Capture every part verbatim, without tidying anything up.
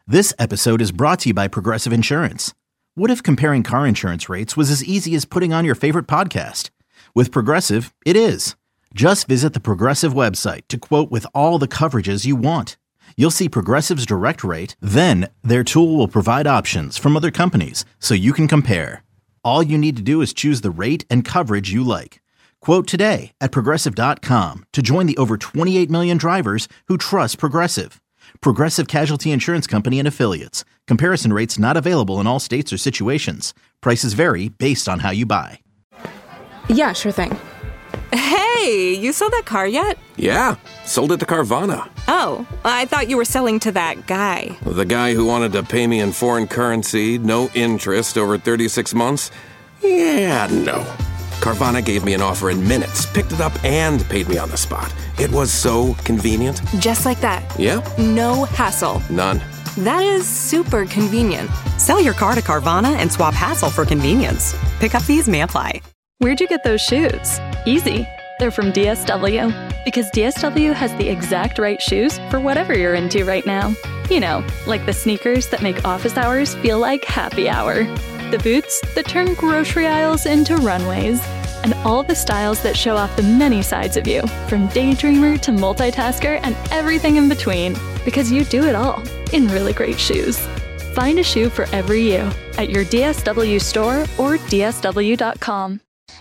This episode is brought to you by Progressive Insurance. What if comparing car insurance rates was as easy as putting on your favorite podcast? With Progressive, it is. Just visit the Progressive website to quote with all the coverages you want. You'll see Progressive's direct rate, then their tool will provide options from other companies so you can compare. All you need to do is choose the rate and coverage you like. Quote today at progressive dot com to join the over twenty-eight million drivers who trust Progressive. Progressive Casualty Insurance Company and Affiliates. Comparison rates not available in all states or situations. Prices vary based on how you buy. Yeah, sure thing. Hey, you sold that car yet? Yeah, sold it to Carvana. Oh, I thought you were selling to that guy. The guy who wanted to pay me in foreign currency, no interest, over thirty-six months? Yeah, no. Carvana gave me an offer in minutes, picked it up, and paid me on the spot. It was so convenient. Just like that. Yeah. No hassle. None. That is super convenient. Sell your car to Carvana and swap hassle for convenience. Pickup fees may apply. Where'd you get those shoes? Easy. They're from D S W. Because D S W has the exact right shoes for whatever you're into right now. You know, like the sneakers that make office hours feel like happy hour. The boots that turn grocery aisles into runways. And all the styles that show off the many sides of you, from daydreamer to multitasker and everything in between. Because you do it all in really great shoes. Find a shoe for every you at your D S W store or D S W dot com.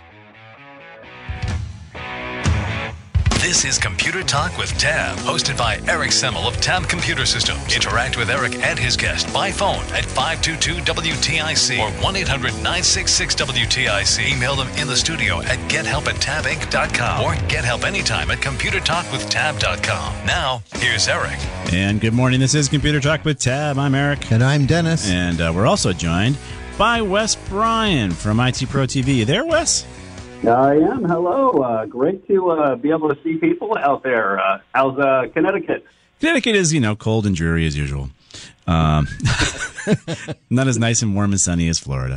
This is Computer Talk with Tab, hosted by Eric Semmel of Tab Computer Systems. Interact with Eric and his guest by phone at five two two W T I C or one eight hundred nine six six W T I C. Email them in the studio at get help at tab inc dot com or get help anytime at computer talk with tab dot com. Now, here's Eric. And good morning. This is Computer Talk with Tab. I'm Eric. And I'm Dennis. And uh, we're also joined by Wes Bryan from I T Pro T V. You there, Wes? I am. Hello. Uh, great to uh, be able to see people out there. Uh, how's uh, Connecticut? Connecticut is, you know, cold and dreary as usual. Um, not as nice and warm and sunny as Florida.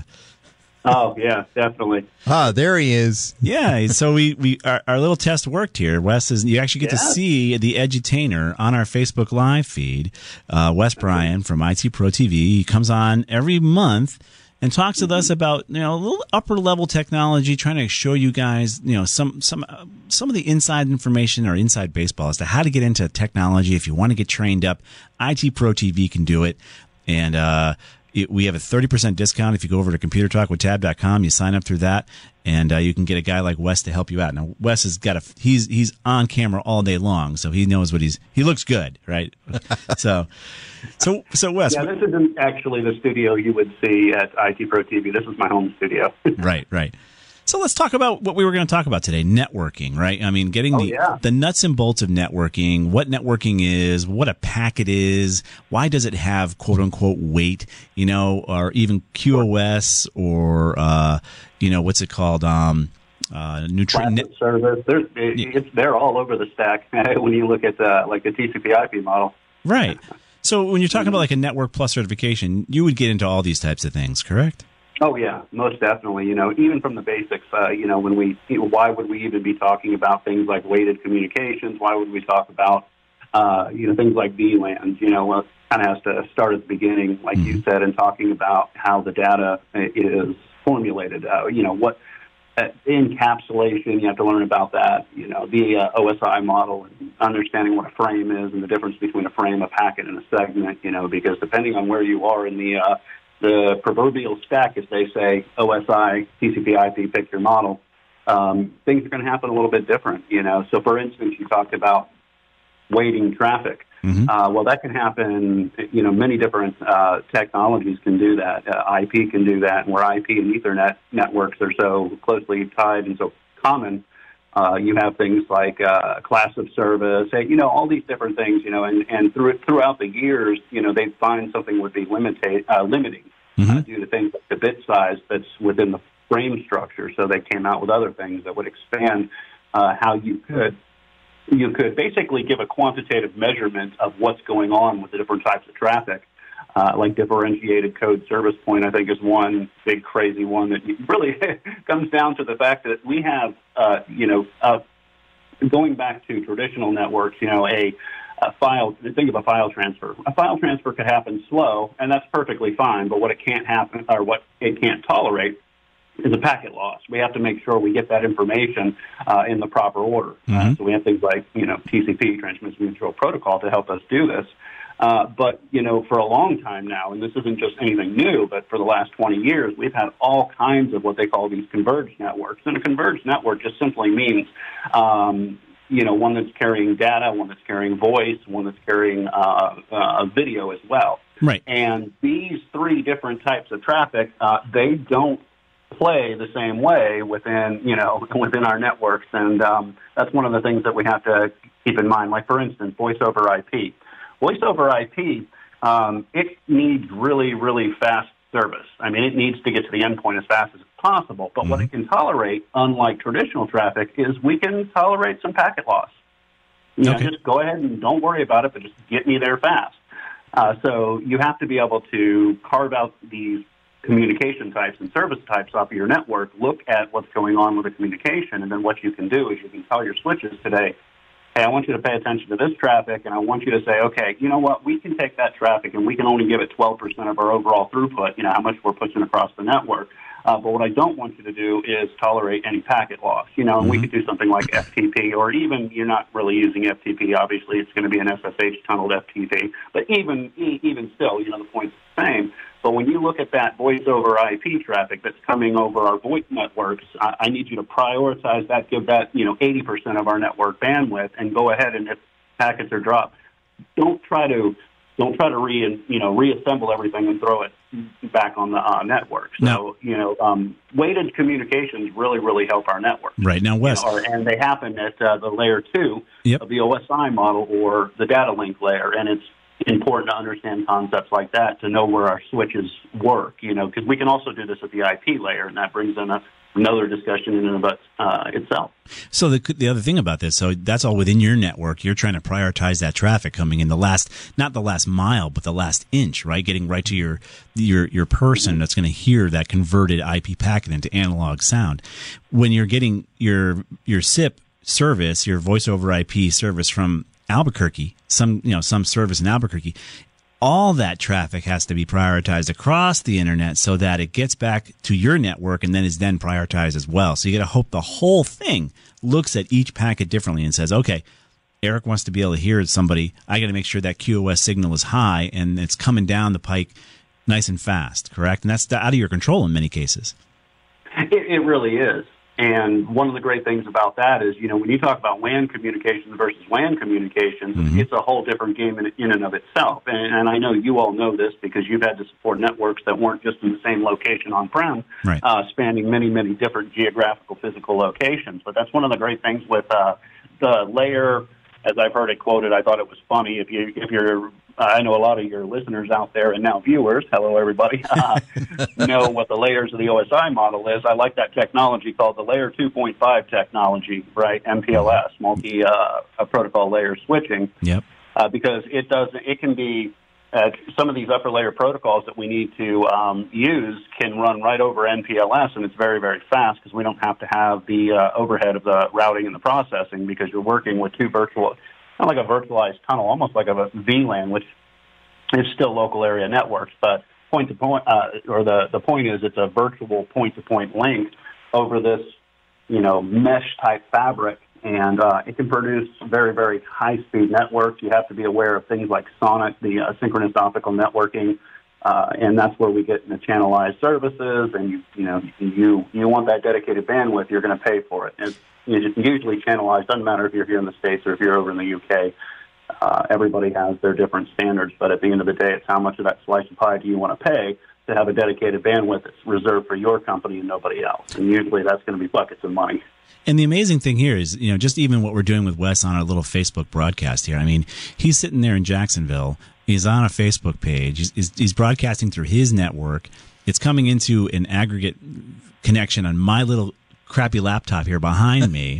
Oh, yeah, definitely. Ah, there he is. Yeah, so we, we our, our little test worked here. Wes, is you actually get yeah. to see the edutainer on our Facebook Live feed. Uh, Wes Bryan from I T Pro T V. He comes on every month and talks with us about, you know, a little upper level technology, trying to show you guys, you know, some some uh, some of the inside information or inside baseball as to how to get into technology. If you want to get trained up, I T Pro T V can do it. And uh, it, we have a thirty percent discount if you go over to computer talk with tab dot com. You sign up through that, and uh, you can get a guy like Wes to help you out. Now, Wes has got a he's he's on camera all day long, so he knows what he's he looks good, right? so. So, so Wes. Yeah, this isn't actually the studio you would see at I T Pro T V. This is my home studio. Right, right. So let's talk about what we were going to talk about today, networking, right? I mean, getting oh, the yeah. the nuts and bolts of networking, what networking is, what a packet is, why does it have quote-unquote weight, you know, or even Q o S or, uh, you know, what's it called? Um, uh, Nutri- net- service. There's, it's, they're all over the stack when you look at uh, like the T C P I P model. Right. So when you're talking about like a Network Plus certification, you would get into all these types of things, correct? Oh, yeah, most definitely. You know, even from the basics, uh, you know, when we, you know, why would we even be talking about things like weighted communications? Why would we talk about, uh, you know, things like V LANs? You know, well, it kind of has to start at the beginning, like mm-hmm. you said, and talking about how the data is formulated. Uh, you know, what uh, encapsulation, you have to learn about that. You know, the uh, O S I model, and understanding what a frame is and the difference between a frame, a packet, and a segment, you know, because depending on where you are in the uh, the proverbial stack, as they say, O S I, T C P I P, pick your model, um, things are going to happen a little bit different, you know. So, for instance, you talked about weighting traffic. Mm-hmm. Uh, well, that can happen, you know, many different uh, technologies can do that. Uh, I P can do that, and where I P and Ethernet networks are so closely tied and so common, uh, you have things like uh, class of service, you know, all these different things, you know, and, and through, throughout the years, you know, they find something would be limitate, uh, limiting mm-hmm. uh, due to things like the bit size that's within the frame structure. So they came out with other things that would expand uh, how you could you could basically give a quantitative measurement of what's going on with the different types of traffic. Uh, like differentiated code service point, I think, is one big crazy one that really comes down to the fact that we have, uh, you know, uh, going back to traditional networks, you know, a a file, think of a file transfer. A file transfer could happen slow, and that's perfectly fine, but what it can't happen, or what it can't tolerate, is a packet loss. We have to make sure we get that information uh, in the proper order. Mm-hmm. Uh, so we have things like, you know, T C P, Transmission Control Protocol, to help us do this. Uh, but, you know, for a long time now, and this isn't just anything new, but for the last twenty years, we've had all kinds of what they call these converged networks. And a converged network just simply means, um, you know, one that's carrying data, one that's carrying voice, one that's carrying uh, uh, video as well. Right. And these three different types of traffic, uh, they don't play the same way within, you know, within our networks. And um, that's one of the things that we have to keep in mind. Like, for instance, voice over I P. Voice over I P, um, it needs really, really fast service. I mean, it needs to get to the endpoint as fast as possible. But mm-hmm. what it can tolerate, unlike traditional traffic, is we can tolerate some packet loss. You okay. know, just go ahead and don't worry about it, but just get me there fast. Uh, so you have to be able to carve out these communication types and service types off of your network, look at what's going on with the communication, and then what you can do is you can tell your switches today, hey, I want you to pay attention to this traffic, and I want you to say, okay, you know what, we can take that traffic and we can only give it twelve percent of our overall throughput, you know, how much we're pushing across the network. Uh, but what I don't want you to do is tolerate any packet loss. You know, and we could do something like F T P, or even you're not really using F T P. Obviously, it's going to be an S S H tunneled F T P. But even even still, you know, the point's the same. But when you look at that voice over I P traffic that's coming over our VoIP networks, I, I need you to prioritize that, give that, you know, eighty percent of our network bandwidth, and go ahead and if packets are dropped, don't try to don't try to re you know reassemble everything and throw it back on the uh, network. So now, you know, um, weighted communications really really help our network. Right now, Wes, you know, or, and they happen at uh, the layer two yep. of the O S I model or the data link layer, and it's important to understand concepts like that to know where our switches work, you know, because we can also do this at the I P layer, and that brings in a, another discussion in and of uh, itself. So the the other thing about this, so that's all within your network. You're trying to prioritize that traffic coming in the last, not the last mile, but the last inch, right? Getting right to your your your person that's going to hear that converted I P packet into analog sound. When you're getting your your S I P service, your voice over I P service from Albuquerque, some you know some service in Albuquerque, all that traffic has to be prioritized across the internet so that it gets back to your network and then is then prioritized as well. So you got to hope the whole thing looks at each packet differently and says, okay, Eric wants to be able to hear somebody. I got to make sure that Q O S signal is high and it's coming down the pike nice and fast, correct? And that's out of your control in many cases. It, it really is. And one of the great things about that is, you know, when you talk about W A N communications versus W A N communications, mm-hmm. it's a whole different game in, in and of itself. And, and I know you all know this because you've had to support networks that weren't just in the same location on-prem, right. uh, spanning many, many different geographical, physical locations. But that's one of the great things with uh, the layer, as I've heard it quoted. I thought it was funny. If you, if you're, uh, I know a lot of your listeners out there and now viewers, hello everybody, uh, know what the layers of the O S I model is. I like that technology called the layer two point five technology, right? M P L S, multi uh, protocol layer switching. Yep. Uh, because it does, it can be uh, some of these upper layer protocols that we need to um, use can run right over M P L S, and it's very, very fast because we don't have to have the uh, overhead of the routing and the processing because you're working with two virtual, not like a virtualized tunnel, almost like a V LAN, which is still local area networks, but point to point, uh, or the, the point is it's a virtual point to point link over this, you know, mesh type fabric. And uh, it can produce very, very high-speed networks. You have to be aware of things like SONiC, the uh, synchronous optical networking, uh, and that's where we get into channelized services. And you, you know, you you want that dedicated bandwidth, you're going to pay for it. And it's usually channelized. Doesn't matter if you're here in the States or if you're over in the U K. Uh, everybody has their different standards, but at the end of the day, it's how much of that slice of pie do you want to pay to have a dedicated bandwidth that's reserved for your company and nobody else. And usually, that's going to be buckets of money. And the amazing thing here is, you know, just even what we're doing with Wes on our little Facebook broadcast here. I mean, he's sitting there in Jacksonville. He's on a Facebook page. He's, he's, he's broadcasting through his network. It's coming into an aggregate connection on my little crappy laptop here behind me.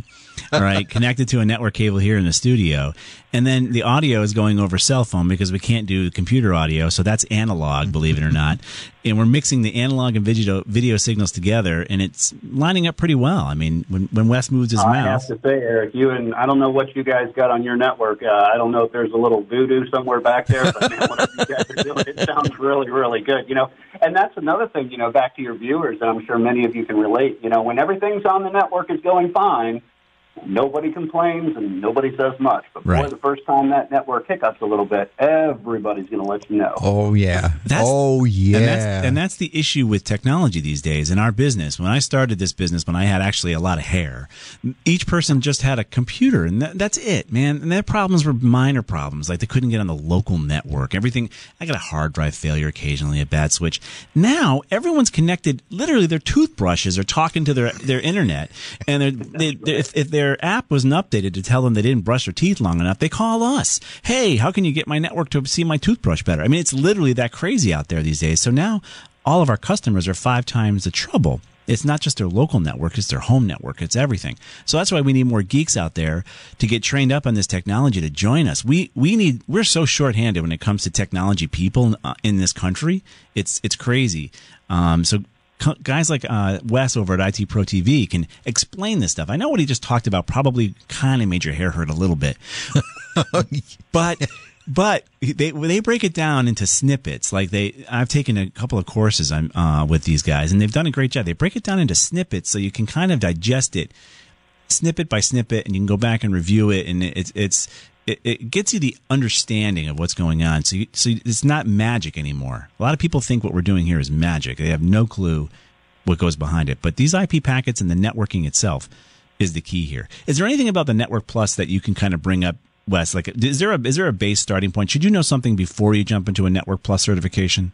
all right, connected to a network cable here in the studio. And then the audio is going over cell phone because we can't do computer audio. So that's analog, believe it or not. And we're mixing the analog and video, video signals together, and it's lining up pretty well. I mean, when, when Wes moves his I mouth. have to say, Eric, you and I don't know what you guys got on your network. Uh, I don't know if there's a little voodoo somewhere back there, but man, whatever you guys are doing, it sounds really, really good. You know, and that's another thing, you know, back to your viewers, and I'm sure many of you can relate. You know, when everything's on the network is going fine, nobody complains and nobody says much. But boy, Right. the first time that network hiccups a little bit, everybody's going to let you know. Oh, yeah. That's- oh, yeah. And that's, and that's the issue with technology these days in our business. When I started this business, when I had actually a lot of hair, each person just had a computer, and that, that's it, man. And their problems were minor problems, like they couldn't get on the local network. Everything. I got a hard drive failure occasionally, a bad switch. Now everyone's connected. Literally, their toothbrushes are talking to their their internet, and they're, they, they're, if, if their app wasn't updated to tell them they didn't brush their teeth long enough, they call us. Hey, how can you get my network to see my toothbrush better? I mean, it's literally that crazy out there these days. So now all of our customers are five times the trouble. It's not just their local network, it's their home network, it's everything. So that's why we need more geeks out there to get trained up on this technology to join us. We we need we're so shorthanded when it comes to technology people uh, in this country. It's it's crazy. Um, so guys like uh, Wes over at I T Pro T V can explain this stuff. I know what he just talked about probably kind of made your hair hurt a little bit, but but they they break it down into snippets. Like they, I've taken a couple of courses I'm uh, with these guys, and they've done a great job. They break it down into snippets so you can kind of digest it, snippet by snippet, and you can go back and review it, and it's it's. It, it gets you the understanding of what's going on. So, you, so it's not magic anymore. A lot of people think what we're doing here is magic. They have no clue what goes behind it. But these I P packets and the networking itself is the key here. Is there anything about the Network Plus that you can kind of bring up, Wes? Like, is there a is there a base starting point? Should you know something before you jump into a Network Plus certification?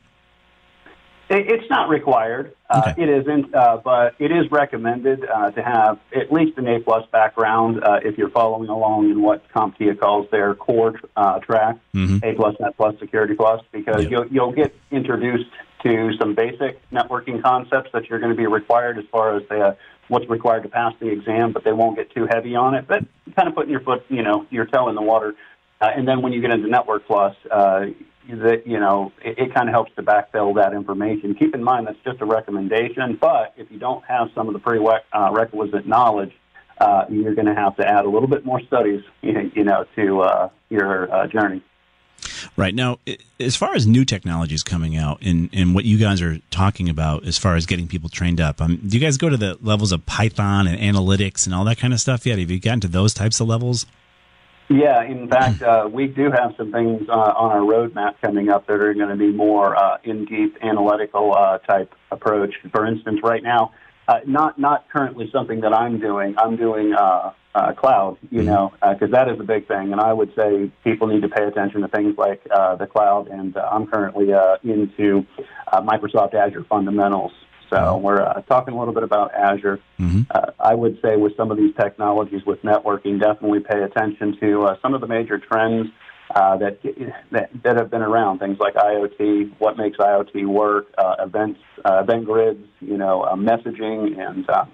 It's not required. Uh, Okay. It isn't, uh, but it is recommended uh, to have at least an A-plus background uh, if you're following along in what CompTIA calls their core uh, track, Mm-hmm. A-plus, Net Plus, Security Plus, because Yep. you'll, you'll get introduced to some basic networking concepts that you're going to be required as far as the, what's required to pass the exam, but they won't get too heavy on it. But kind of putting your foot, you know, your toe in the water. Uh, and then when you get into Network Plus, uh, that, you know, it, it kind of helps to backfill that information. Keep in mind that's just a recommendation, but if you don't have some of the prerequisite knowledge, uh, you're going to have to add a little bit more studies, you know, to uh, your uh, journey. Right. Now, i- as far as new technologies coming out and, and what you guys are talking about as far as getting people trained up, um, do you guys go to the levels of Python and analytics and all that kind of stuff yet? Have you gotten to those types of levels? Yeah, in fact, uh, we do have some things uh, on our roadmap coming up that are going to be more uh, in-deep analytical uh, type approach. For instance, right now, uh, not not currently something that I'm doing. I'm doing uh, uh, cloud, you know, because that is a big thing. And I would say people need to pay attention to things like uh, the cloud. And uh, I'm currently uh, into uh, Microsoft Azure fundamentals. So we're uh, talking a little bit about Azure. Mm-hmm. Uh, I would say with some of these technologies with networking, definitely pay attention to uh, some of the major trends uh, that, that that have been around. Things like IoT, what makes IoT work, uh, events, uh, event grids, you know, uh, messaging, and uh,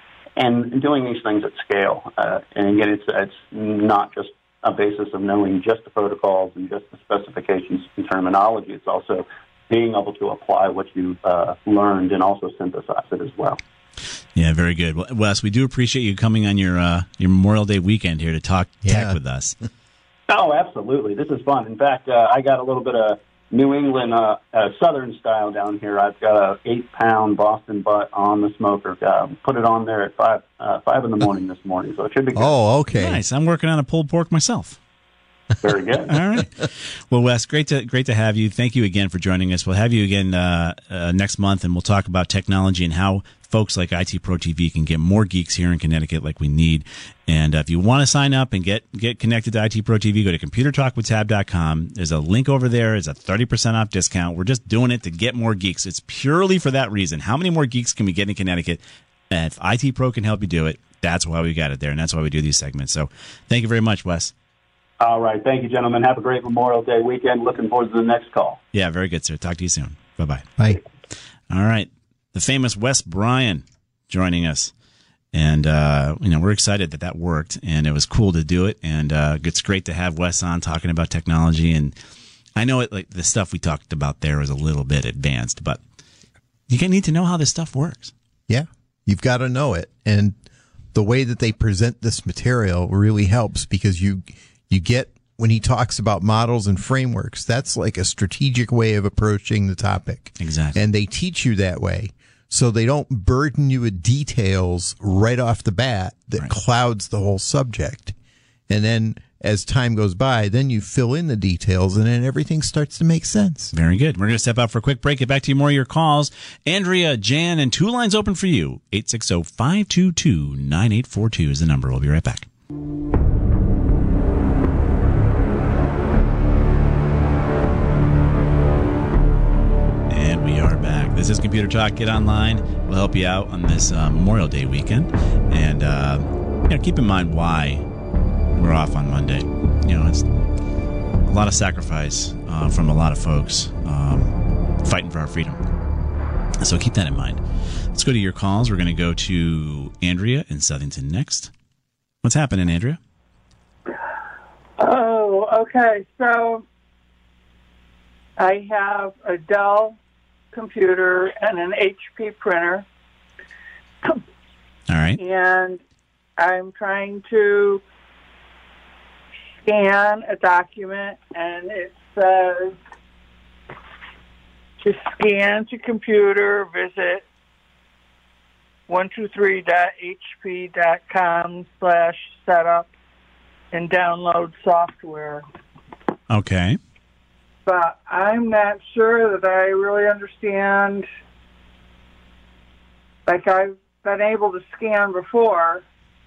and doing these things at scale. Uh, and again, it's it's not just a basis of knowing just the protocols and just the specifications and terminology. It's also being able to apply what you've uh, learned and also synthesize it as well. Yeah, very good. Well, Wes, we do appreciate you coming on your uh, your Memorial Day weekend here to talk Yeah. tech with us. Oh, absolutely. This is fun. In fact, uh, I got a little bit of New England uh, uh, Southern style down here. I've got a eight-pound Boston butt on the smoker. Uh, put it on there at five uh, five in the morning this morning, so it should be good. Oh, okay. Nice. I'm working on a pulled pork myself. Very good. All right. Well, Wes, great to great to have you. Thank you again for joining us. We'll have you again uh, uh, next month, and we'll talk about technology and how folks like I T Pro T V can get more geeks here in Connecticut like we need. And uh, if you want to sign up and get get connected to I T Pro T V, go to computer talk with tab dot com. There's a link over there. It's a thirty percent off discount. We're just doing it to get more geeks. It's purely for that reason. How many more geeks can we get in Connecticut? And if I T Pro can help you do it, that's why we got it there, and that's why we do these segments. So thank you very much, Wes. All right. Thank you, gentlemen. Have a great Memorial Day weekend. Looking forward to the next call. Yeah, very good, sir. Talk to you soon. Bye-bye. Bye. All right. The famous Wes Bryan joining us. And, uh, you know, we're excited that that worked, and it was cool to do it. And uh, it's great to have Wes on talking about technology. And I know it, like the stuff we talked about there was a little bit advanced, but you need to know how this stuff works. Yeah, you've got to know it. And the way that they present this material really helps, because you you get, when he talks about models and frameworks, that's like a strategic way of approaching the topic. Exactly. And they teach you that way. So they don't burden you with details right off the bat that right. clouds the whole subject. And then as time goes by, then you fill in the details, and then everything starts to make sense. Very good. We're going to step out for a quick break. Get back to you more of your calls. Andrea, Jan, and two lines open for you. eight six zero, five two two, nine eight four two is the number. We'll be right back. And we are back. This is Computer Talk. Get online. We'll help you out on this uh, Memorial Day weekend. And uh, you know, keep in mind why we're off on Monday. You know, it's a lot of sacrifice uh, from a lot of folks um, fighting for our freedom. So keep that in mind. Let's go to your calls. We're going to go to Andrea in Southington next. What's happening, Andrea? Oh, okay. So I have a Dell computer and an H P printer. All right. And I'm trying to scan a document, and it says to scan to computer, visit one two three dot h p dot com slash setup and download software. Okay. But I'm not sure that I really understand. Like, I've been able to scan before,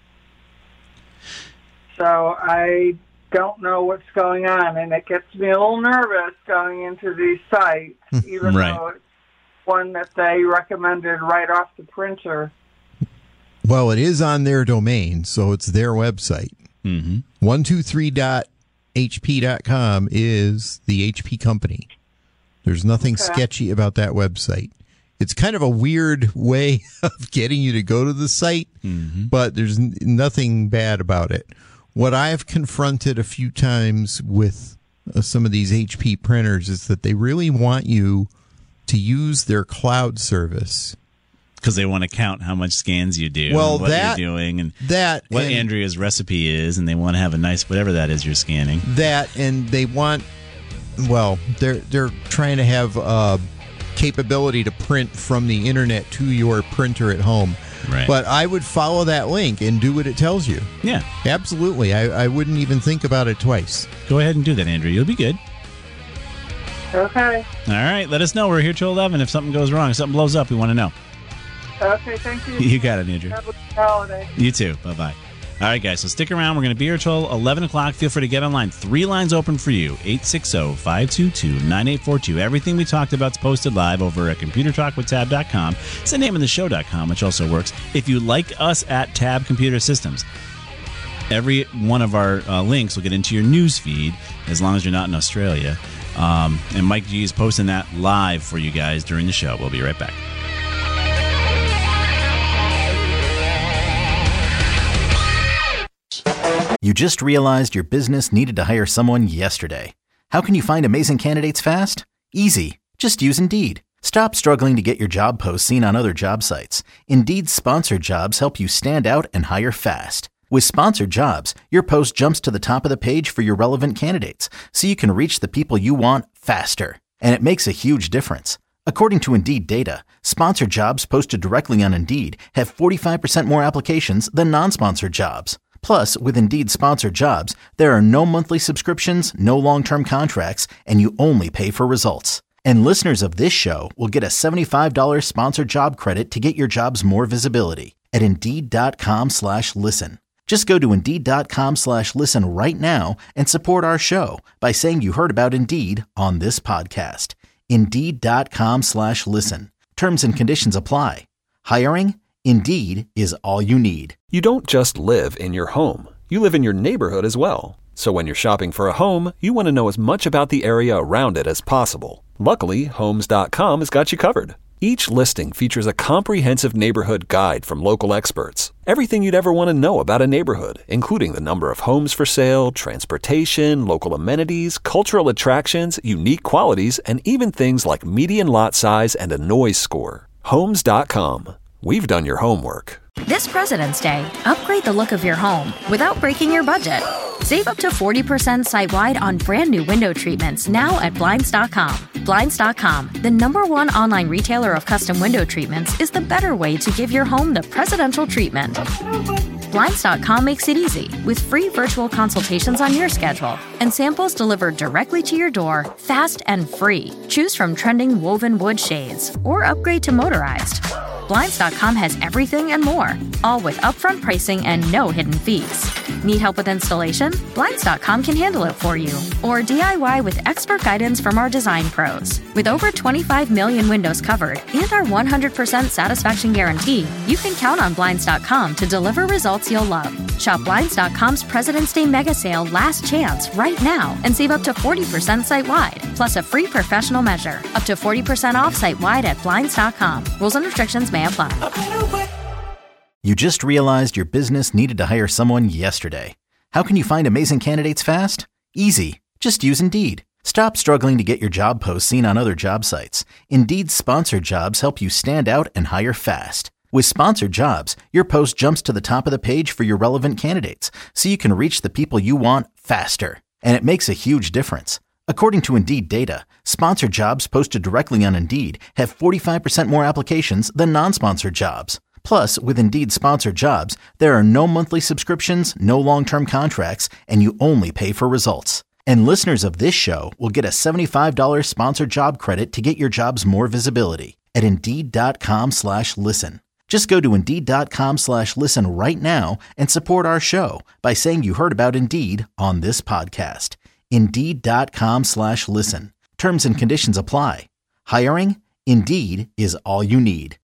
so I don't know what's going on, and it gets me a little nervous going into these sites, even right. though it's one that they recommended right off the printer. Well, it is on their domain, so it's their website. Mm-hmm. one two three dot h p dot com is the H P company. There's nothing Okay. sketchy about that website. It's kind of a weird way of getting you to go to the site, mm-hmm. but there's n- nothing bad about it. What I've confronted a few times with uh, some of these H P printers is that they really want you to use their cloud service. Because they want to count how much scans you do, Well, and what that- you're doing, and that what and- Andrea's recipe is, and they want to have a nice whatever that is you're scanning. That, and they want, well, they're they're trying to have uh, capability to print from the internet to your printer at home. Right. But I would follow that link and do what it tells you. Yeah. Absolutely. I, I wouldn't even think about it twice. Go ahead and do that, Andrea. You'll be good. Okay. All right. Let us know. We're here till eleven. If something goes wrong, if something blows up, we want to know. Okay, thank you. You got it, Andrea. Have a good holiday. You too. Bye-bye. All right, guys, so stick around. We're going to be here till eleven o'clock. Feel free to get online. Three lines open for you, eight six zero, five two two, nine eight four two. Everything we talked about is posted live over at computer talk with tab dot com. It's the name of the show dot com, which also works. If you like us at Tab Computer Systems, every one of our uh, links will get into your news feed as long as you're not in Australia. Um, and Mike G is posting that live for you guys during the show. We'll be right back. You just realized your business needed to hire someone yesterday. How can you find amazing candidates fast? Easy. Just use Indeed. Stop struggling to get your job posts seen on other job sites. Indeed's sponsored jobs help you stand out and hire fast. With sponsored jobs, your post jumps to the top of the page for your relevant candidates, so you can reach the people you want faster. And it makes a huge difference. According to Indeed data, sponsored jobs posted directly on Indeed have forty-five percent more applications than non-sponsored jobs. Plus, with Indeed sponsored jobs, there are no monthly subscriptions, no long-term contracts, and you only pay for results. And listeners of this show will get a seventy-five dollars sponsored job credit to get your jobs more visibility at Indeed.com slash listen. Just go to Indeed.com slash listen right now and support our show by saying you heard about Indeed on this podcast. Indeed.com slash listen. Terms and conditions apply. Hiring? Indeed is all you need. You don't just live in your home. You live in your neighborhood as well. So when you're shopping for a home, you want to know as much about the area around it as possible. Luckily, Homes dot com has got you covered. Each listing features a comprehensive neighborhood guide from local experts. Everything you'd ever want to know about a neighborhood, including the number of homes for sale, transportation, local amenities, cultural attractions, unique qualities, and even things like median lot size and a noise score. Homes dot com. We've done your homework. This President's Day, upgrade the look of your home without breaking your budget. Save up to forty percent site-wide on brand new window treatments now at Blinds dot com. Blinds dot com, the number one online retailer of custom window treatments, is the better way to give your home the presidential treatment. Blinds dot com makes it easy with free virtual consultations on your schedule and samples delivered directly to your door, fast and free. Choose from trending woven wood shades or upgrade to motorized. Blinds dot com has everything and more, all with upfront pricing and no hidden fees. Need help with installation? Blinds dot com can handle it for you. Or D I Y with expert guidance from our design pros. With over twenty-five million windows covered and our one hundred percent satisfaction guarantee, you can count on Blinds dot com to deliver results you'll love. Shop Blinds dot com's President's Day Mega Sale Last Chance right now and save up to forty percent site-wide, plus a free professional measure. Up to forty percent off site-wide at Blinds dot com. Rules and restrictions may apply. You just realized your business needed to hire someone yesterday. How can you find amazing candidates fast? Easy. Just use Indeed. Stop struggling to get your job posts seen on other job sites. Indeed's sponsored jobs help you stand out and hire fast. With sponsored jobs, your post jumps to the top of the page for your relevant candidates, so you can reach the people you want faster. And it makes a huge difference. According to Indeed data, sponsored jobs posted directly on Indeed have forty-five percent more applications than non-sponsored jobs. Plus, with Indeed sponsored jobs, there are no monthly subscriptions, no long-term contracts, and you only pay for results. And listeners of this show will get a seventy-five dollars sponsored job credit to get your jobs more visibility at Indeed.com slash listen. Just go to Indeed.com slash listen right now and support our show by saying you heard about Indeed on this podcast. Indeed.com slash listen. Terms and conditions apply. Hiring? Indeed is all you need.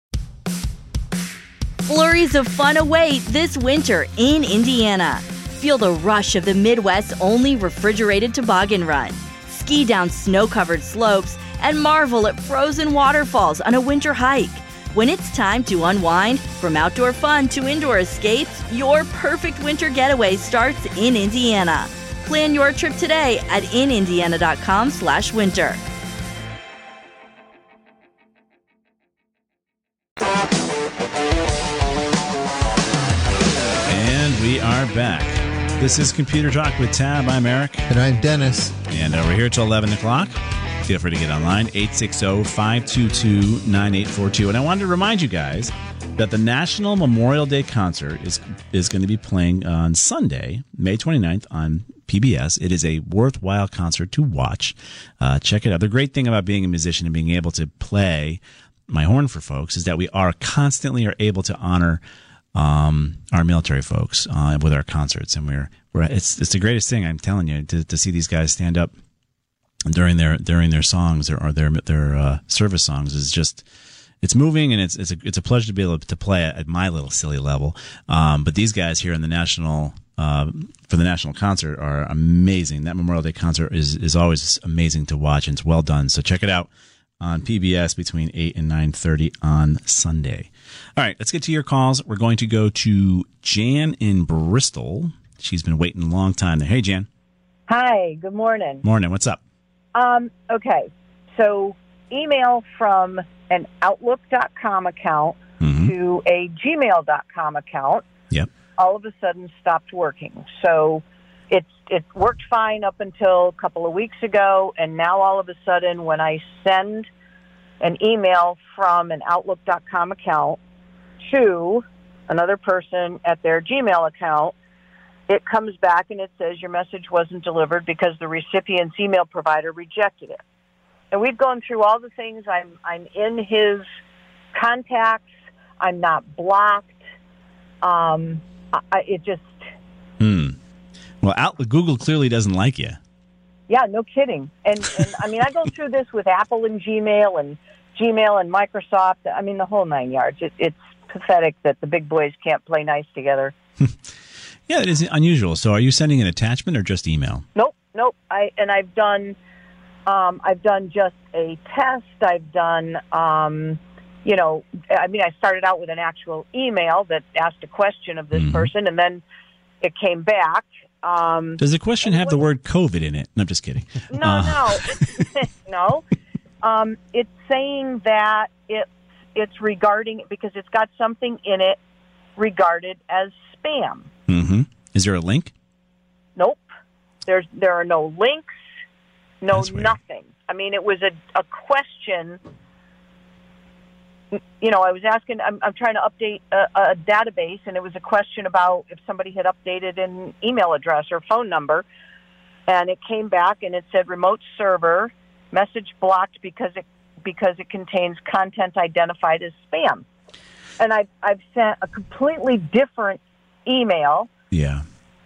Flurries of fun await this winter in Indiana. Feel the rush of the Midwest's only refrigerated toboggan run. Ski down snow-covered slopes and marvel at frozen waterfalls on a winter hike. When it's time to unwind, from outdoor fun to indoor escapes, your perfect winter getaway starts in Indiana. Plan your trip today at inindiana.com slash winter. We are back. This is Computer Talk with Tab. I'm Eric. And I'm Dennis. And uh, we're here till eleven o'clock. Feel free to get online, eight six zero, five two two, nine eight four two. And I wanted to remind you guys that the National Memorial Day Concert is is going to be playing on Sunday, May twenty-ninth on P B S. It is a worthwhile concert to watch. Uh, check it out. The great thing about being a musician and being able to play my horn for folks is that we are constantly are able to honor Um, our military folks uh, with our concerts, and we're we're it's it's the greatest thing, I'm telling you, to to see these guys stand up during their during their songs or, or their their uh, service songs is just it's moving, and it's it's a it's a pleasure to be able to play at my little silly level. Um, but these guys here in the national uh, for the national concert are amazing. That Memorial Day concert is is always amazing to watch, and it's well done. So check it out on P B S between eight and nine thirty on Sunday. All right, let's get to your calls. We're going to go to Jan in Bristol. She's been waiting a long time there. Hey, Jan. Hi, good morning. Morning. What's up? Um, okay, so email from an Outlook dot com account mm-hmm. to a Gmail dot com account yep. all of a sudden stopped working. So it, it worked fine up until a couple of weeks ago, and now all of a sudden when I send an email from an Outlook dot com account to another person at their Gmail account, it comes back and it says your message wasn't delivered because the recipient's email provider rejected it. And we've gone through all the things. I'm I'm in his contacts. I'm not blocked. Um, I, it just... Hmm. Well, out, Google clearly doesn't like you. Yeah, no kidding. And, and I mean, I go through this with Apple and Gmail and Gmail and Microsoft. I mean, the whole nine yards. It, it's pathetic that the big boys can't play nice together. Yeah, it is unusual. So are you sending an attachment or just email? Nope, nope. I and I've done um, I've done just a test. I've done um, you know, I mean, I started out with an actual email that asked a question of this Mm-hmm. person, and then it came back. Um, Does the question have the word COVID in it? No, I'm just kidding. No, Uh, no, it's, no. Um, it's saying that it's it's regarding because it's got something in it regarded as spam. Mm-hmm. Is there a link? Nope. There's there are no links, no That's weird. nothing. I mean, it was a a question. You know, I was asking. I'm, I'm trying to update a, a database, and it was a question about if somebody had updated an email address or phone number, and it came back and it said remote server message blocked because it because it contains content identified as spam. And I've I've sent a completely different email. Yeah.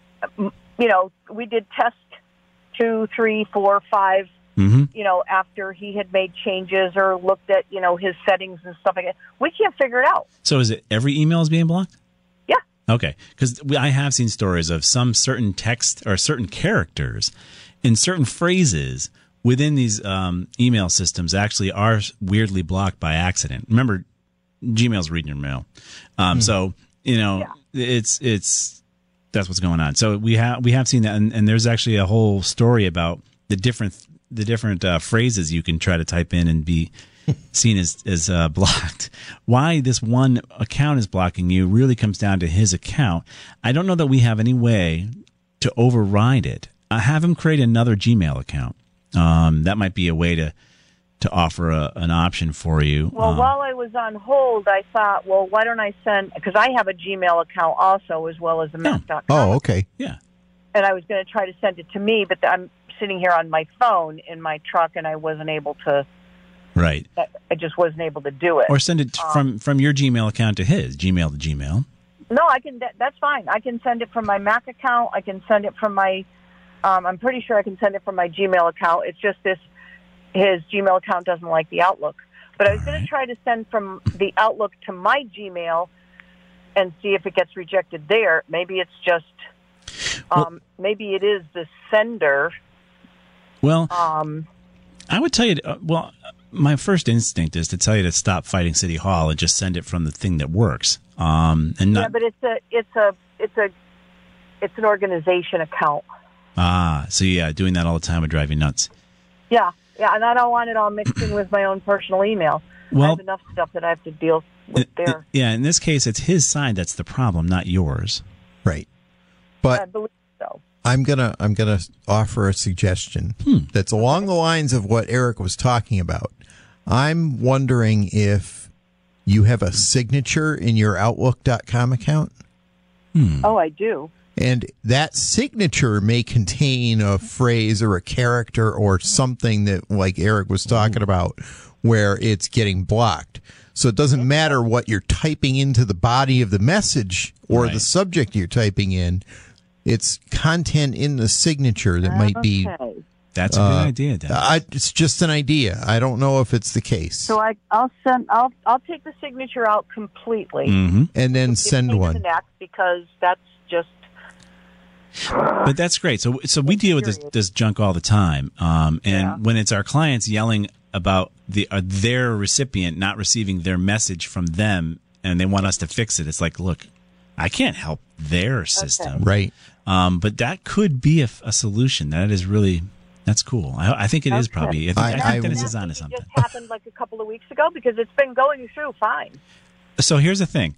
You know, we did test two, three, four, five. Mm-hmm. You know, after he had made changes or looked at, you know, his settings and stuff like that. We can't figure it out. So is it every email is being blocked? Yeah. Okay. Because I have seen stories of some certain text or certain characters in certain phrases within these um, email systems actually are weirdly blocked by accident. Remember, Gmail's reading your mail. Um, mm. So, you know, yeah. it's, it's, that's what's going on. So we have, we have seen that. And, and there's actually a whole story about the different the different uh, phrases you can try to type in and be seen as, as uh, blocked. Why this one account is blocking you really comes down to his account. I don't know that we have any way to override it. I have him create another Gmail account. Um, that might be a way to, to offer a, an option for you. Well, um, while I was on hold, I thought, well, why don't I send, because I have a Gmail account also as well as a Mac dot com. Oh, okay. Yeah. And I was going to try to send it to me, but I'm sitting here on my phone in my truck, and I wasn't able to. Right. I just wasn't able to do it. Or send it um, from from your Gmail account to his Gmail to Gmail. No, I can. That, that's fine. I can send it from my Mac account. I can send it from my. Um, I'm pretty sure I can send it from my Gmail account. It's just this. His Gmail account doesn't like the Outlook, but I was going to try to send from the Outlook to my Gmail, and see if it gets rejected there. Maybe it's just. Um, well, maybe it is the sender. Well, um, I would tell you. Uh, well, my first instinct is to tell you to stop fighting City Hall and just send it from the thing that works. Um, and not, yeah, but it's a, it's a, it's a, it's an organization account. Ah, so yeah, doing that all the time would drive you nuts. Yeah, yeah, and I don't want it all mixed in with my own personal email. Well, I have enough stuff that I have to deal with it, there. It, yeah, in this case, it's his side that's the problem, not yours. Right. But I believe so. I'm gonna I'm gonna offer a suggestion hmm. that's along the lines of what Eric was talking about. I'm wondering if you have a signature in your Outlook dot com account. Hmm. Oh, I do. And that signature may contain a phrase or a character or something that, like Eric was talking about, where it's getting blocked. So it doesn't matter what you're typing into the body of the message or right. the subject you're typing in. It's content in the signature that might be. Okay. That's a good uh, idea, Dan. I, it's just an idea. I don't know if it's the case. So I, I'll send. I'll I'll take the signature out completely, mm-hmm. and then send one. The next, because that's just. But that's great. So so we deal with this, this junk all the time, um, and Yeah. when it's our clients yelling about the uh, their recipient not receiving their message from them, and they want us to fix it, it's like, look, I can't help their system, right? Um, but that could be a, a solution. That is really that's cool. I, I think it is Okay. probably. I think, I- I think I- Dennis That is onto just something. happened like a couple of weeks ago because it's been going through fine. So here's the thing.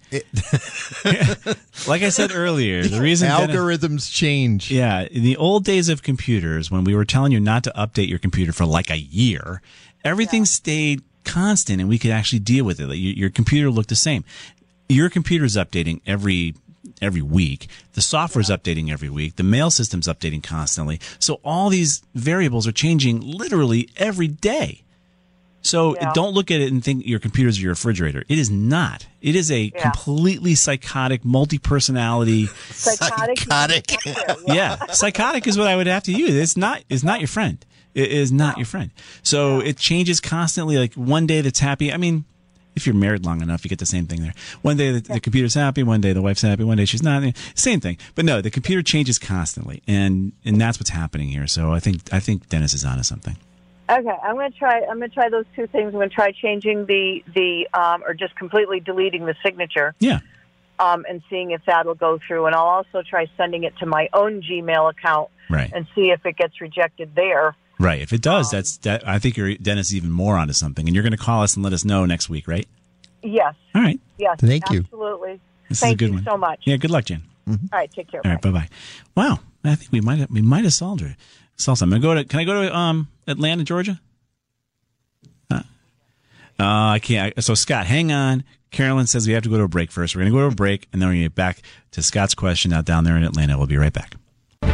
Like I said earlier, the reason Dennis, Algorithms change. Yeah, in the old days of computers, when we were telling you not to update your computer for like a year, everything yeah. stayed constant, and we could actually deal with it. Like your, your computer looked the same. Your computer's updating every every week. The software's yeah. updating every week. The mail system's updating constantly. So all these variables are changing literally every day. So yeah. don't look at it and think your computer's your refrigerator. It is not. It is a yeah. completely psychotic, multi-personality. Psychotic. Psychotic. yeah. Yeah, psychotic is what I would have to use. It's not. It's not your friend. It is not your friend. So it changes constantly. Like one day that's happy. I mean, if you're married long enough, you get the same thing there. One day the, the computer's happy. One day the wife's happy. One day she's not. Same thing. But no, the computer changes constantly, and and that's what's happening here. So I think I think Dennis is onto something. Okay, I'm going to try. I'm going to try those two things. I'm going to try changing the the um, or just completely deleting the signature. Yeah. Um, and seeing if that'll go through, and I'll also try sending it to my own Gmail account. Right. And see if it gets rejected there. Right. If it does, um, that's that. I think you're Dennis even more onto something, and you're going to call us and let us know next week, right? Yes. All right. Yes. Thank you. Absolutely. This Thank is a good you one. so much. Yeah. Good luck, Jen. Mm-hmm. All right. Take care. All right. Bye bye. Wow. I think we might have, we might have solved it. Solved something. I'm gonna go to. Can I go to um Atlanta, Georgia? Uh, uh, I can't. So Scott, hang on. Carolyn says we have to go to a break first. We're going to go to a break, and then we're going to get back to Scott's question out down there in Atlanta. We'll be right back. All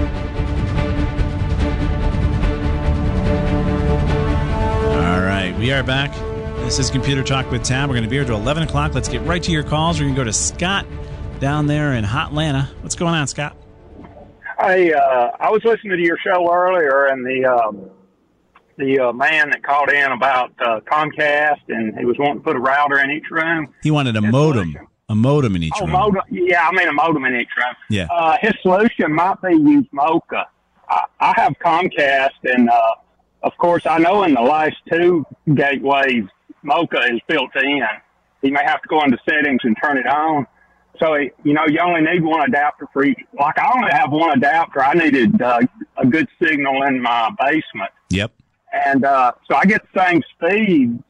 right, we are back. This is Computer Talk with Tab. We're going to be here to eleven o'clock. Let's get right to your calls. We're going to go to Scott down there in Hotlanta. What's going on, Scott? I uh, I was listening to your show earlier, and the um, the uh, man that called in about uh, Comcast, and he was wanting to put a router in each room. He wanted a modem, a modem in each Oh, room. modem. Yeah, I mean a modem in each room. Yeah. Uh, his solution might be use Mocha. I, I have Comcast, and uh, of course, I know in the last two gateways, Mocha is built in. You may have to go into settings and turn it on. So, you know, you only need one adapter for each. Like, I only have one adapter. I needed uh, a good signal in my basement. Yep. And uh, so I get the same speed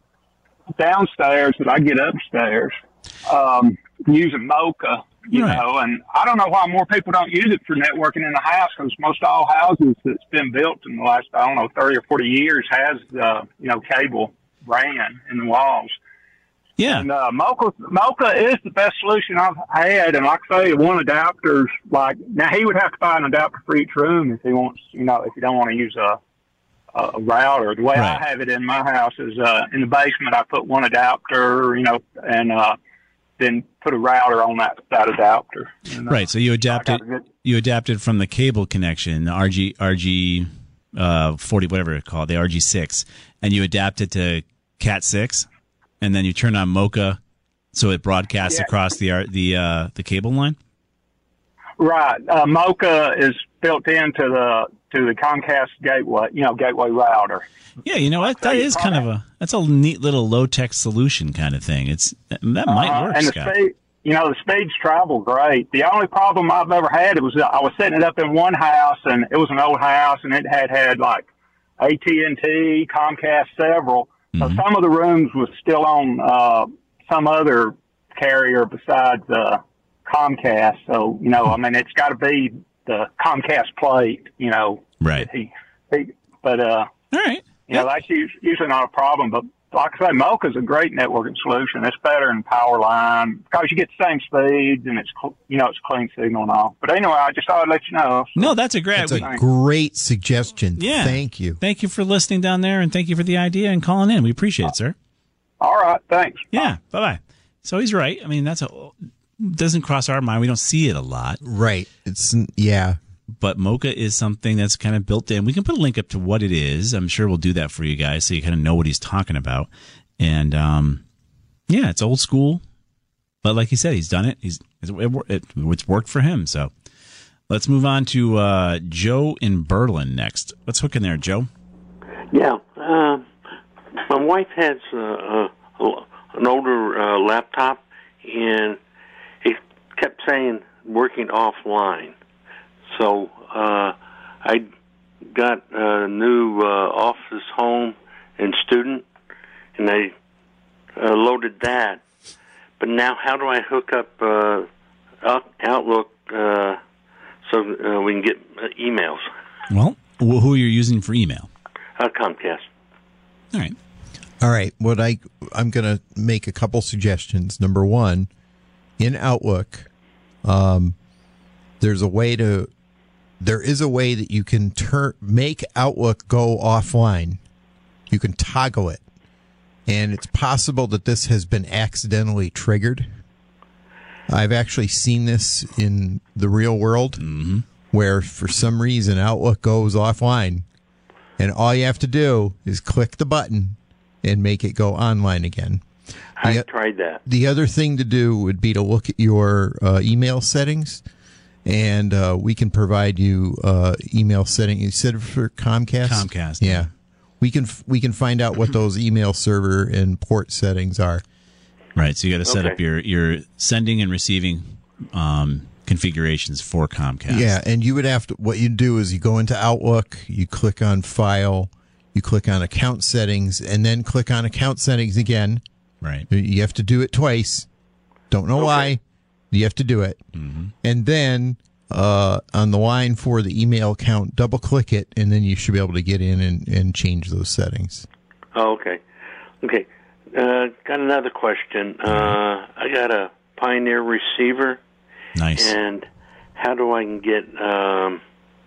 downstairs that I get upstairs um, using Mocha, you right. know. And I don't know why more people don't use it for networking in the house, because most all houses that's been built in the last, I don't know, thirty or forty years has, uh, you know, cable ran in the walls. Yeah. And uh, Mocha, Mocha is the best solution I've had. And like I say, one adapter's like, now he would have to buy an adapter for each room if he wants, you know, if you don't want to use a, a router. The way right. I have it in my house is uh, in the basement, I put one adapter, you know, and uh, then put a router on that, that adapter. And, uh, right. So you adapted, good, you adapted from the cable connection, the R G, R G uh, forty, whatever it's called, the R G six, and you adapted to Cat six. And then you turn on Mocha, so it broadcasts yeah. across the the uh, the cable line. Right, uh, Mocha is built into the to the Comcast gateway, you know, gateway router. Yeah, you know what? That is kind of a that's a neat little low tech solution kind of thing. It's that might uh, work. And the Scott. speed, you know, the speeds travel great. The only problem I've ever had it was I was setting it up in one house, and it was an old house, and it had had like A T and T, Comcast, several. So some of the rooms was still on uh, some other carrier besides uh, Comcast. So, you know, I mean, it's got to be the Comcast plate, you know. Right. He, he, but, uh, all right. You know, that's usually not a problem. But like I say, Mocha's a great networking solution. It's better than power line because you get the same speeds and it's, you know, it's clean signal and all. But anyway, I just thought I'd let you know. So, no, that's a great, that's a great suggestion. Yeah. Thank you. Thank you for listening down there, and thank you for the idea and calling in. We appreciate it, sir. All right. Thanks. Yeah. Bye bye. So he's right. I mean, that's a doesn't cross our mind. We don't see it a lot. Right. It's yeah. But Mocha is something that's kind of built in. We can put a link up to what it is. I'm sure we'll do that for you guys so you kind of know what he's talking about. And, um, yeah, it's old school. But like he said, he's done it. He's it, it, It's worked for him. So let's move on to uh, Joe in Berlin next. Let's hook in there, Joe. Yeah. Uh, my wife has uh, uh, an older uh, laptop, and it kept saying working offline. So uh, I got a new uh, Office Home and Student, and I uh, loaded that. But now how do I hook up uh, Outlook uh, so uh, we can get uh, emails? Well, who are you using for email? Uh, Comcast. All right. All right. What I, I'm going to make a couple suggestions. Number one, in Outlook, um, there's a way to... There is a way that you can turn make Outlook go offline. You can toggle it. And it's possible that this has been accidentally triggered. I've actually seen this in the real world, mm-hmm. where for some reason Outlook goes offline. And all you have to do is click the button and make it go online again. I the, tried that. The other thing to do would be to look at your uh, email settings. And uh, we can provide you uh, email setting. You said it for Comcast? Comcast. Yeah. we can we can find out what those email server and port settings are. Right. So you got to set Okay. up your your sending and receiving um, configurations for Comcast. Yeah, and you would have to. What you do is you go into Outlook, you click on File, you click on Account Settings, and then click on Account Settings again. Right. You have to do it twice. Don't know why. You have to do it, mm-hmm. and then uh, on the line for the email account, double click it, and then you should be able to get in and, and change those settings. Oh, okay. Okay. Uh, got another question. Uh, I got a Pioneer receiver. Nice. And how do I get um,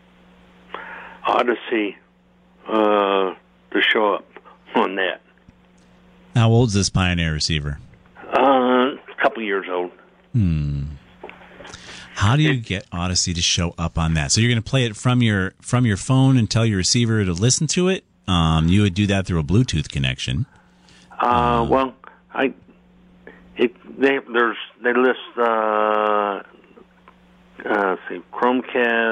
Odyssey uh, to show up on that? How old's this Pioneer receiver? Uh, a couple years old. Hmm. How do you get Odyssey to show up on that? So you're going to play it from your from your phone and tell your receiver to listen to it? Um, you would do that through a Bluetooth connection. Uh, well, I it they there's they list uh, uh see Chromecast,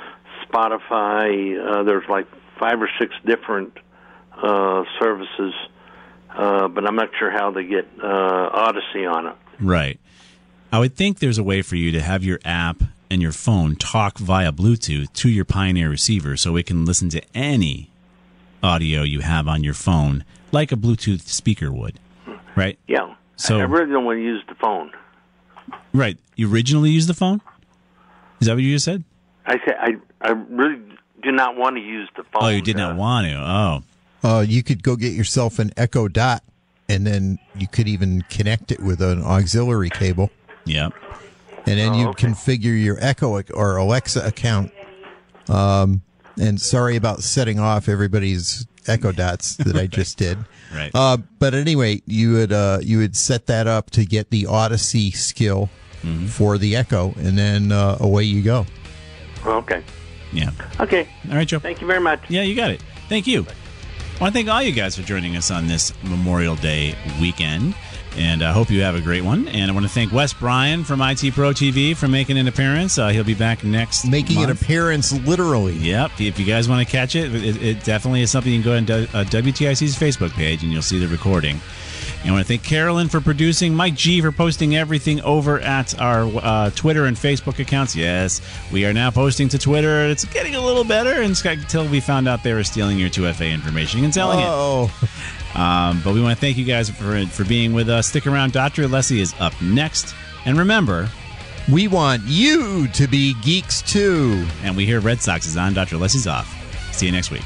Spotify. Uh, there's like five or six different uh, services, uh, but I'm not sure how they get uh, Odyssey on it. Right. I would think there's a way for you to have your app and your phone talk via Bluetooth to your Pioneer receiver so it can listen to any audio you have on your phone like a Bluetooth speaker would, right? Yeah. So, I really don't want to use the phone. Right. You originally used the phone? Is that what you just said? I said I I really do not want to use the phone. Oh, you did not want to. Oh. Uh, you could go get yourself an Echo Dot, and then you could even connect it with an auxiliary cable. Yep. And then Oh, you okay. configure your Echo or Alexa account. Um, and sorry about setting off everybody's Echo Dots that I just did. Right. Uh, but anyway, you would uh, you would set that up to get the Odyssey skill Mm-hmm. for the Echo, and then uh, away you go. Okay. Yeah. Okay. All right, Joe. Thank you very much. Yeah, you got it. Thank you. I want to thank all you guys for joining us on this Memorial Day weekend, and I hope you have a great one. And I want to thank Wes Bryan from I T Pro T V for making an appearance. Uh, he'll be back next Making month. an appearance literally. Yep. If you guys want to catch it, it, it definitely is something you can go on uh, W T I C's Facebook page, and you'll see the recording. And I want to thank Carolyn for producing, Mike G for posting everything over at our uh, Twitter and Facebook accounts. Yes, we are now posting to Twitter. It's getting a little better until we found out they were stealing your two F A information and selling oh. it. Um, but we want to thank you guys for, for being with us. Stick around. Doctor Alessi is up next. And remember, we want you to be geeks too. And we hear Red Sox is on. Doctor Alessi's off. See you next week.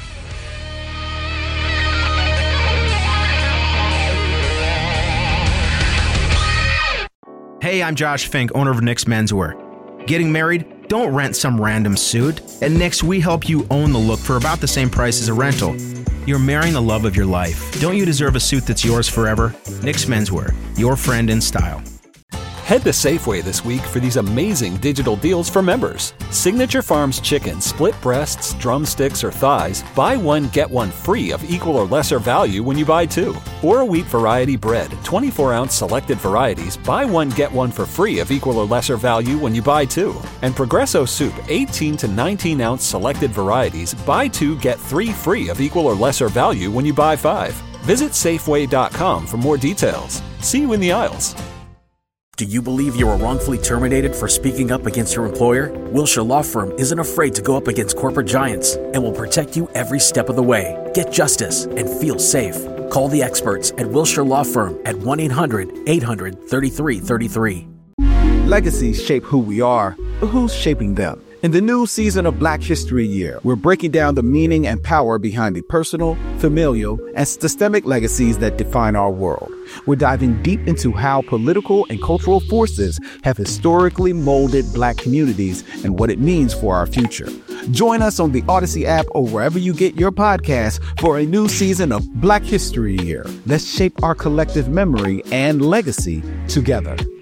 Hey, I'm Josh Fink, owner of Nick's Menswear. Getting married? Don't rent some random suit. At Nick's, we help you own the look for about the same price as a rental. You're marrying the love of your life. Don't you deserve a suit that's yours forever? Nick's Menswear, your friend in style. Head to Safeway this week for these amazing digital deals for members. Signature Farms chicken, split breasts, drumsticks, or thighs, buy one, get one free of equal or lesser value when you buy two. Or wheat variety bread, twenty-four ounce selected varieties, buy one, get one for free of equal or lesser value when you buy two. And Progresso soup, eighteen to nineteen ounce selected varieties, buy two, get three free of equal or lesser value when you buy five. Visit Safeway dot com for more details. See you in the aisles. Do you believe you were wrongfully terminated for speaking up against your employer? Wilshire Law Firm isn't afraid to go up against corporate giants and will protect you every step of the way. Get justice and feel safe. Call the experts at Wilshire Law Firm at one eight hundred eight hundred thirty-three thirty-three. Legacies shape who we are, but who's shaping them? In the new season of Black History Year, we're breaking down the meaning and power behind the personal, familial, and systemic legacies that define our world. We're diving deep into how political and cultural forces have historically molded Black communities and what it means for our future. Join us on the Odyssey app or wherever you get your podcasts for a new season of Black History Year. Let's shape our collective memory and legacy together.